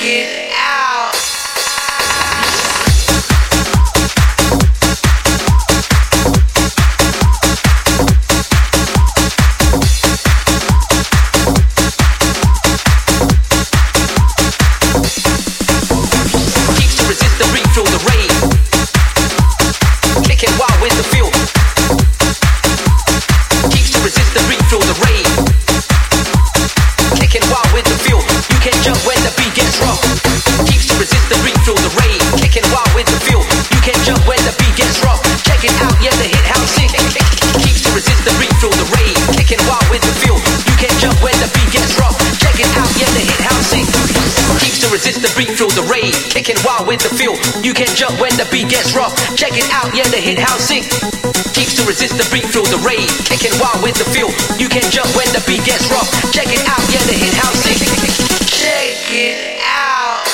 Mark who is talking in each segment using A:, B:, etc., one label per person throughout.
A: it out. Keeps to resist the beat, feel the rave. Kicking wild with the feel. Keeps to resist the beat, feel the rave. Kicking wild with the feel. You can jump when the beat gets rough. Keeps to resist the beat, feel the rave. Kicking wild with the feel. You can jump when the beat gets rough. Check it out, yeah, the hit house sick. Keeps to resist the beat, feel the rave. Kicking wild with the feel. You can jump when the beat gets rough. Check it out, yeah, the hit house sick. Keeps to resist the beat, feel the rave. Kicking wild with the feel. You can jump when the beat gets rough. Check it out, yeah, the hit house sick. Keeps to resist the beat, feel the rave. Kicking wild with the feel. You can jump when the beat gets rough. Check it out, yeah, the hit house sick. Check it out.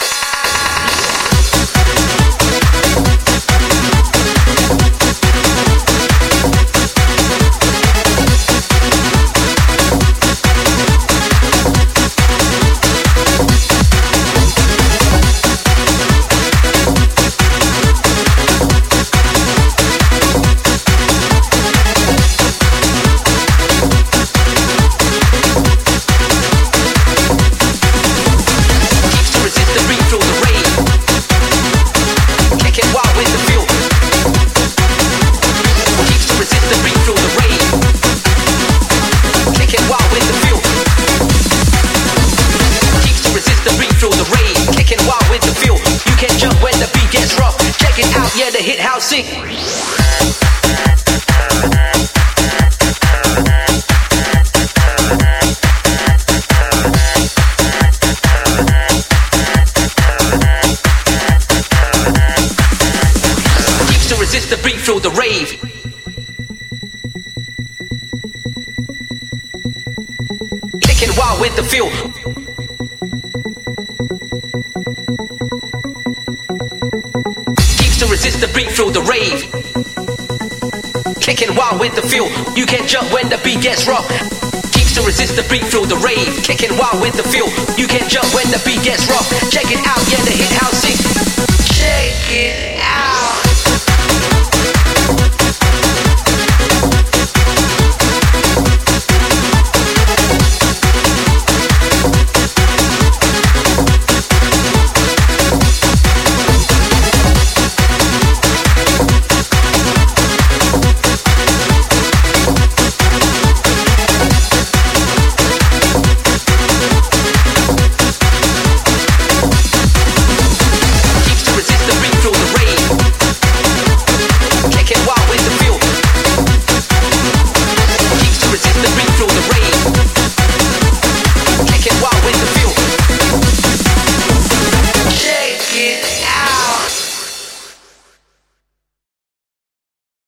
A: Yeah, the hit house sick. Keeps to resist the beat, feel the rave. Kicking wild with the feel. Resist the beat, feel the rave. Kicking wild with the feel. You can jump when the beat gets rough. Keeps to resist the beat, feel the rave. Kicking wild with the feel. You can jump when the beat gets rough. Check it out, yeah, the hit